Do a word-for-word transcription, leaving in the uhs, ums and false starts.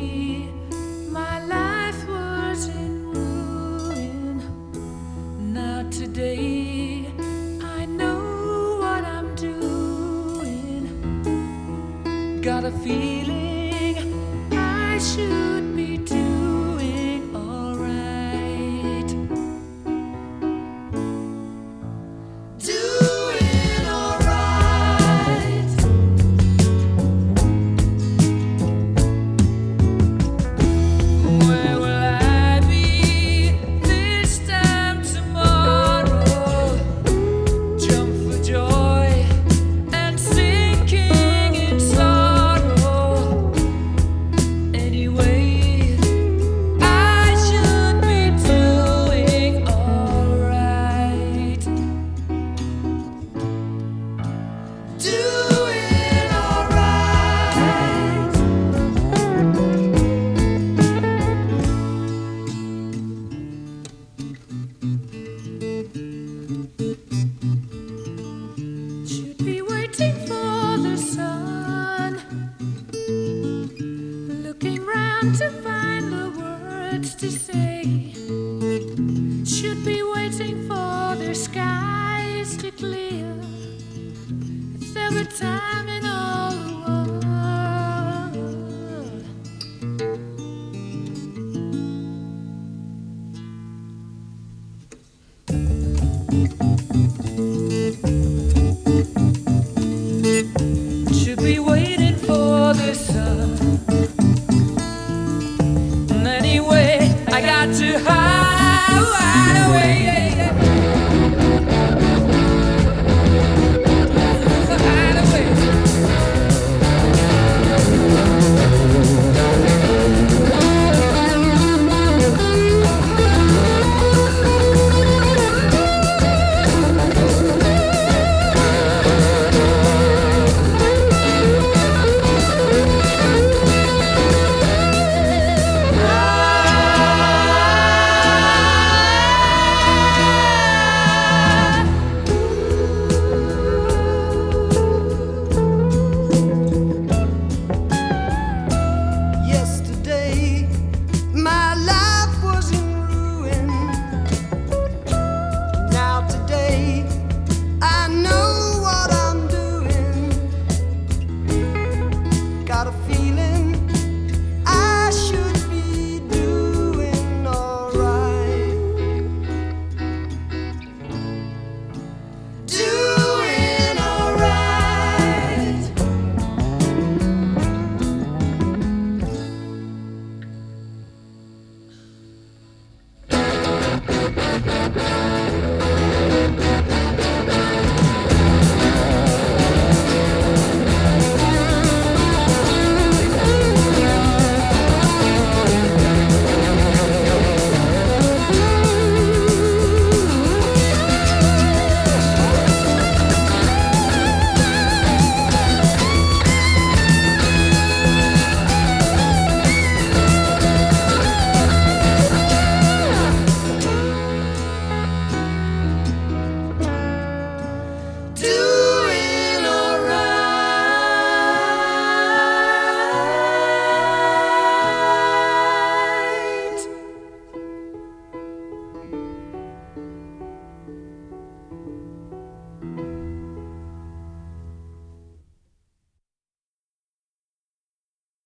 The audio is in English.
my life was in ruin. Now today I know what I'm doing. Got a feeling I should be doing alright. Doing alright. Where will I be this time tomorrow? Jump for joy and sinking in sorrow. Anyway, I should be doing alright. Doing alright. Should be waiting for the sun, looking round to find the words to say. Should be waiting for the skies to clear. If there were time in all the world. Should be waiting for the sun. Anyway, I got to hide away.